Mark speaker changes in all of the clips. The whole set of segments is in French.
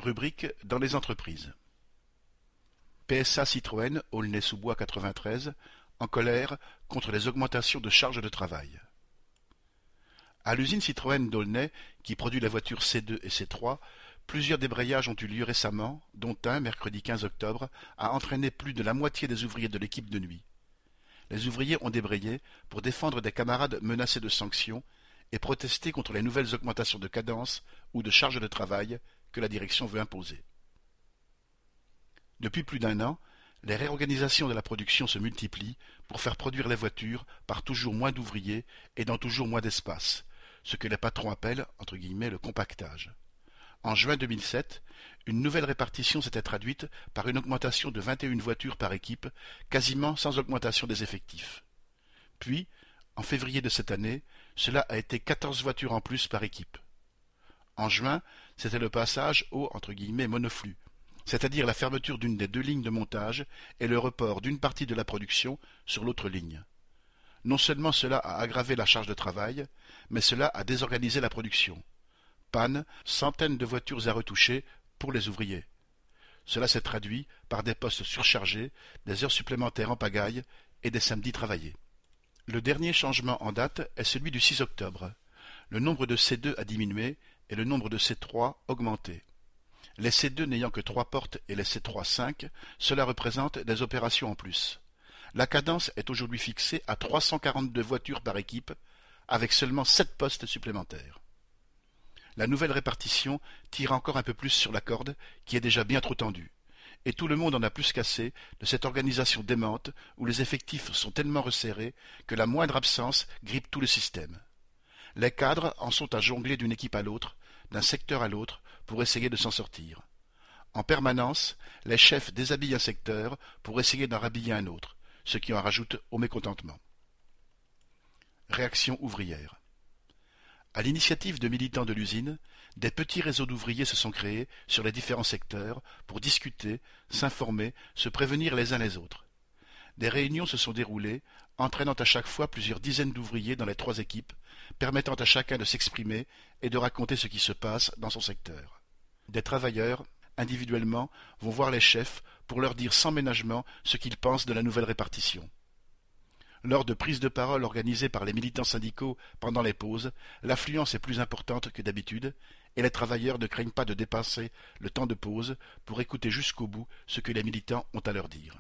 Speaker 1: Rubrique dans les entreprises. PSA Citroën, Aulnay-sous-Bois 93, en colère contre les augmentations de charges de travail. À l'usine Citroën d'Aulnay, qui produit la voiture C2 et C3, plusieurs débrayages ont eu lieu récemment, dont un, mercredi 15 octobre, a entraîné plus de la moitié des ouvriers de l'équipe de nuit. Les ouvriers ont débrayé pour défendre des camarades menacés de sanctions et protester contre les nouvelles augmentations de cadence ou de charges de travail que la direction veut imposer. Depuis plus d'un an, les réorganisations de la production se multiplient pour faire produire les voitures par toujours moins d'ouvriers et dans toujours moins d'espace, ce que les patrons appellent entre guillemets le compactage. En juin 2007, une nouvelle répartition s'était traduite par une augmentation de 21 voitures par équipe, quasiment sans augmentation des effectifs. Puis, en février de cette année, cela a été 14 voitures en plus par équipe. En juin, c'était le passage au entre guillemets monoflux, c'est-à-dire la fermeture d'une des deux lignes de montage et le report d'une partie de la production sur l'autre ligne. Non seulement cela a aggravé la charge de travail, mais cela a désorganisé la production. Panne, centaines de voitures à retoucher pour les ouvriers. Cela s'est traduit par des postes surchargés, des heures supplémentaires en pagaille et des samedis travaillés. Le dernier changement en date est celui du 6 octobre. Le nombre de C2 a diminué et le nombre de C3 augmenté. Les C2 n'ayant que 3 portes et les C3 5, cela représente des opérations en plus. La cadence est aujourd'hui fixée à 342 voitures par équipe, avec seulement 7 postes supplémentaires. La nouvelle répartition tire encore un peu plus sur la corde, qui est déjà bien trop tendue. Et tout le monde en a plus qu'assez de cette organisation démente où les effectifs sont tellement resserrés que la moindre absence grippe tout le système. Les cadres en sont à jongler d'une équipe à l'autre, d'un secteur à l'autre, pour essayer de s'en sortir. En permanence, les chefs déshabillent un secteur pour essayer d'en rhabiller un autre, ce qui en rajoute au mécontentement. Réaction ouvrière. À l'initiative de militants de l'usine, des petits réseaux d'ouvriers se sont créés sur les différents secteurs pour discuter, s'informer, se prévenir les uns les autres. Des réunions se sont déroulées, entraînant à chaque fois plusieurs dizaines d'ouvriers dans les 3 équipes, permettant à chacun de s'exprimer et de raconter ce qui se passe dans son secteur. Des travailleurs, individuellement, vont voir les chefs pour leur dire sans ménagement ce qu'ils pensent de la nouvelle répartition. Lors de prises de parole organisées par les militants syndicaux pendant les pauses, l'affluence est plus importante que d'habitude et les travailleurs ne craignent pas de dépasser le temps de pause pour écouter jusqu'au bout ce que les militants ont à leur dire.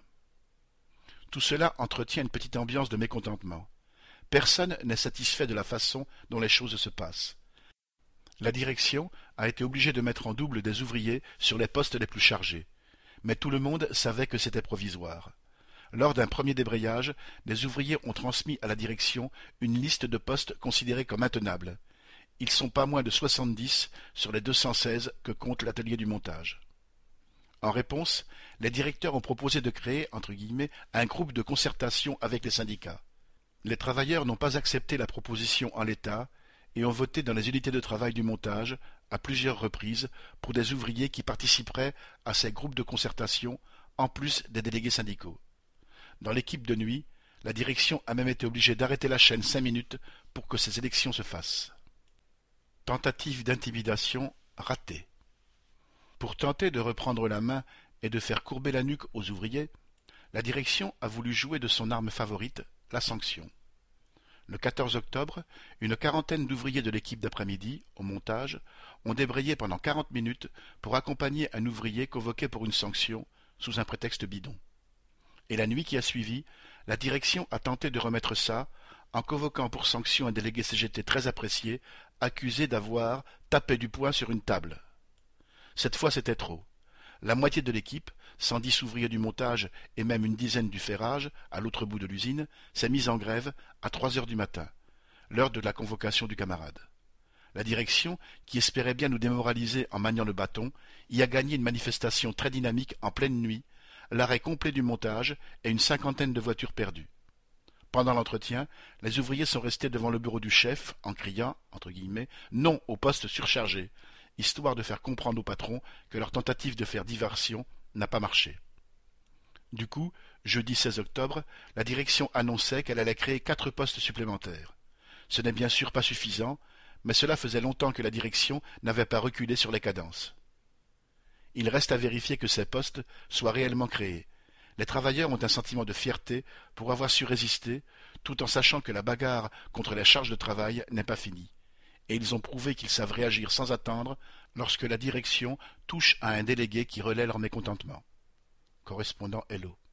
Speaker 1: Tout cela entretient une petite ambiance de mécontentement. Personne n'est satisfait de la façon dont les choses se passent. La direction a été obligée de mettre en double des ouvriers sur les postes les plus chargés. Mais tout le monde savait que c'était provisoire. Lors d'un premier débrayage, les ouvriers ont transmis à la direction une liste de postes considérés comme intenables. Ils sont pas moins de 70 sur les 216 que compte l'atelier du montage. En réponse, les directeurs ont proposé de créer, entre guillemets, un groupe de concertation avec les syndicats. Les travailleurs n'ont pas accepté la proposition en l'état et ont voté dans les unités de travail du montage, à plusieurs reprises, pour des ouvriers qui participeraient à ces groupes de concertation, en plus des délégués syndicaux. Dans l'équipe de nuit, la direction a même été obligée d'arrêter la chaîne 5 minutes pour que ces élections se fassent. Tentative d'intimidation ratée. Pour tenter de reprendre la main et de faire courber la nuque aux ouvriers, la direction a voulu jouer de son arme favorite, la sanction. Le 14 octobre, une quarantaine d'ouvriers de l'équipe d'après-midi, au montage, ont débrayé pendant 40 minutes pour accompagner un ouvrier convoqué pour une sanction sous un prétexte bidon. Et la nuit qui a suivi, la direction a tenté de remettre ça en convoquant pour sanction un délégué CGT très apprécié, accusé d'avoir tapé du poing sur une table. Cette fois c'était trop. La moitié de l'équipe, 110 ouvriers du montage et même une dizaine du ferrage, à l'autre bout de l'usine, s'est mise en grève à 3 heures du matin, l'heure de la convocation du camarade. La direction, qui espérait bien nous démoraliser en maniant le bâton, y a gagné une manifestation très dynamique en pleine nuit, l'arrêt complet du montage et une 50aine de voitures perdues. Pendant l'entretien, les ouvriers sont restés devant le bureau du chef en criant, entre guillemets, « non au poste surchargé », histoire de faire comprendre aux patrons que leur tentative de faire diversion n'a pas marché. Du coup, jeudi 16 octobre, la direction annonçait qu'elle allait créer 4 postes supplémentaires. Ce n'est bien sûr pas suffisant, mais cela faisait longtemps que la direction n'avait pas reculé sur les cadences. Il reste à vérifier que ces postes soient réellement créés. Les travailleurs ont un sentiment de fierté pour avoir su résister, tout en sachant que la bagarre contre la charge de travail n'est pas finie. Et ils ont prouvé qu'ils savent réagir sans attendre lorsque la direction touche à un délégué qui relaie leur mécontentement. Correspondant Hello.